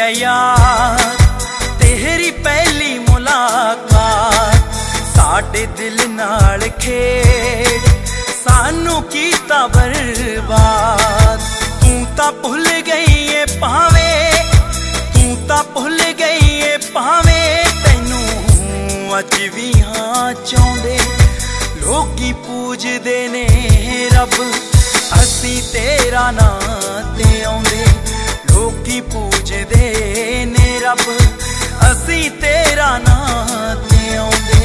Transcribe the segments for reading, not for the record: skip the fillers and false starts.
यार तेरी पहली मुलाकात साडे दिल नाल खेड सानू कीता बर्बाद। तू तां भुल गई है भावे, तू तां भुल गई है भावे, तैनू अज भी हाँ चाहुंदे लोकी पूजदे ने रब, असी तेरा नां ते आउंदे लोकी पूजदे ने रब, असी तेरा नां ते आउंदे।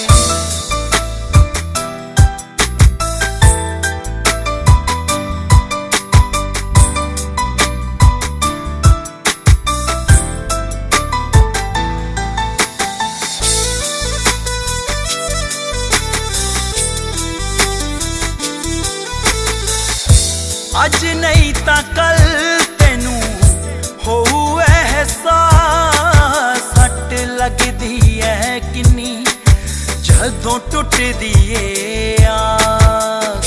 अज नहीं ता कल तेनू होऊ एहसास, सट लगदी है किन्नी जदों टुटदी है आस।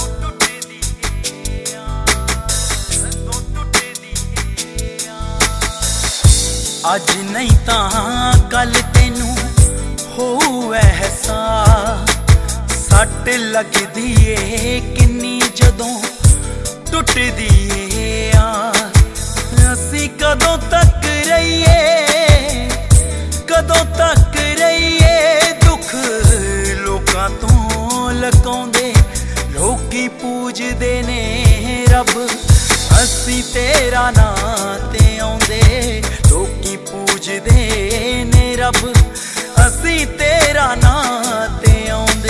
अज नहीं ता कल तेनू होऊ एहसास, सट लगदी है किन्नी जदों टुटदी है यार। असी कदों तक रहिए, कदों तक रहिए, दुख लोकां तो लकाउंदे लोकी पूजदे ने रब, असी तेरा नां ते आउंदे लोकी पूजदे ने रब, असी तेरा नां ते आउंदे।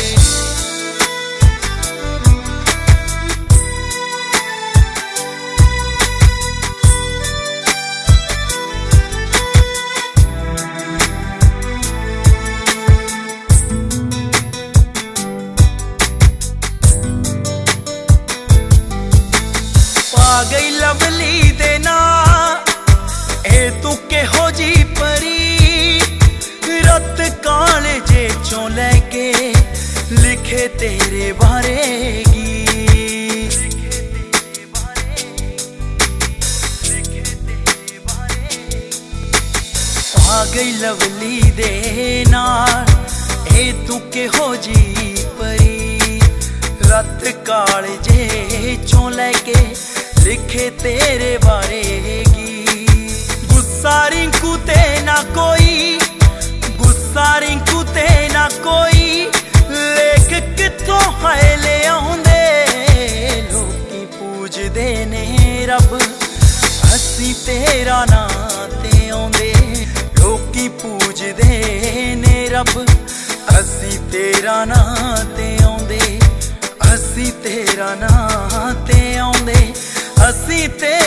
आ गई लवली दे ना ए तू केहो जी परी, रत काले जे चों लैके लिखे तेरे बारे गीत। आ गई लवली दे ना ए तू केहो जी परी, रत काले जे चों लैके लिखे तेरे बारे की। गुस्सा रिंकू ते ना कोई, गुस्सा रिंकू ते ना कोई, लेख किथों है ले आउंदे लोकी पूजदे ने रब, असी तेरा नां ते आउंदे लोकी पूजदे ने रब, असी तेरा नां ते आउंदे, असी तेरा नां ते आउंदे, असी ते